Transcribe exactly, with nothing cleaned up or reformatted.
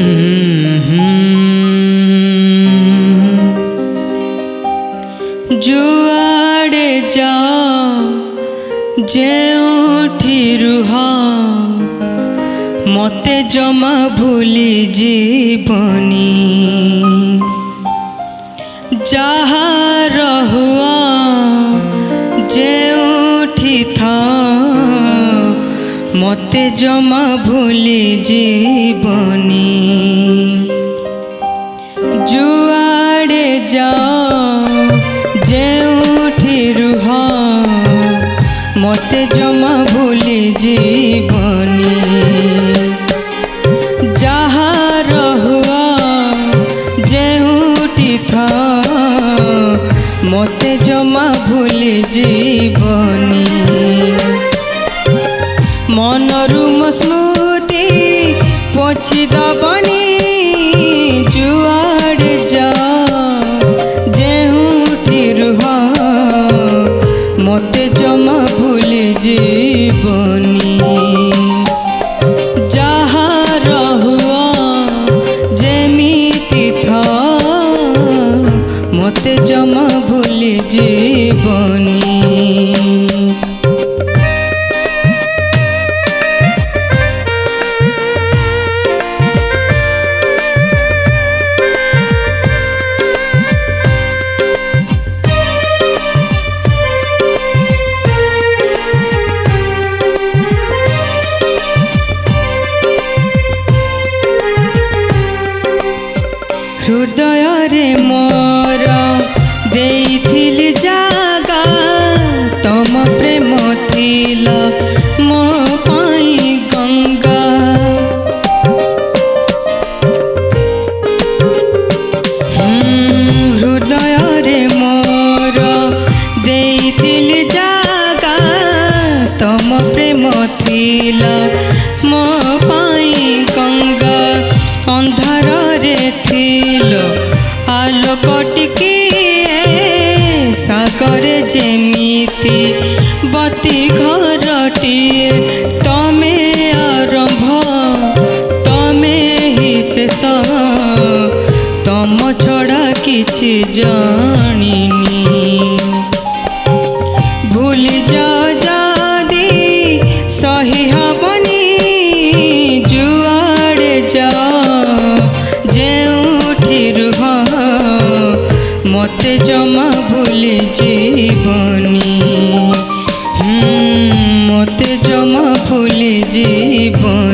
जुआड़े जाओ जेउठी रुह मते जमा भूली जीवनी जहा रहुआ जेउठी था मते जमा भूली जीवनी जुआड़े जाओ जेउठी रुह मते जमा भूली जीवनी जहा रहुआ जेउठी था मते जमा भूली जीवनी मनरू स्मृति पोछि दबनी जुआड़े जाओ जेउठी रुह मते जमा भूली जीवनी जहा रहुआ जेमिति था मते जमा भूली जीवनी हृदय रे मोर देइथिली जागा तम प्रेम थिला मो पाई गंगा हृदय रे मोर देइथिली जागा तम प्रेम थिला मो पाई गंगा अंधार रे थिलो आलोक टिकिए सागरे जेमिति बती घरटिए तमे आरंभ तमे ही शेष तम छड़ा किछि जानिनी भूली जाओ जदि सही हबनी जुआड़े जाओ जेउठी रुह मते जमा भूली जीवनी मते जमा भूली जीवनी।